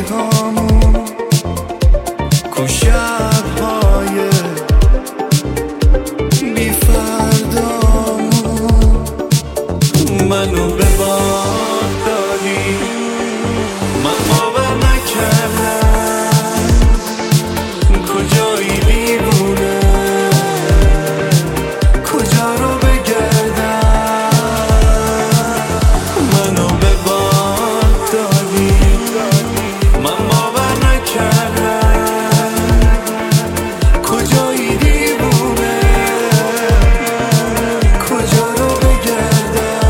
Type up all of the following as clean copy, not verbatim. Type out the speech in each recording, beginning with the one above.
روزهامون، کو شب‌های بی فردامون. منو به باد دادی، من باور نکردم کجایی دیوونه، کجا رو بگردم. منو به باد دادی، من باور نکردم کجایی دیوونه، کجا رو بگردم.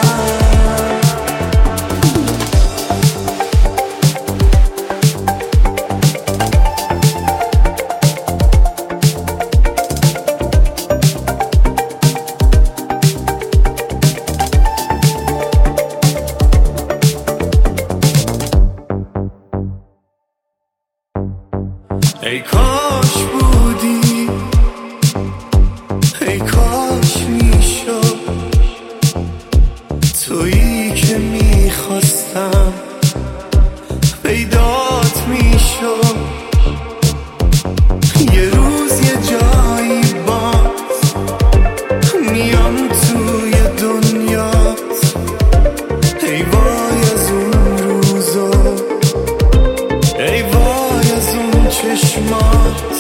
ای کاش بودی، ای کاش میشد تویی که میخواستم پیدات میشد. یه روز یه جایی باز میام توی دنیات. ای وای از اون روزا، ای وای از اون چشمات.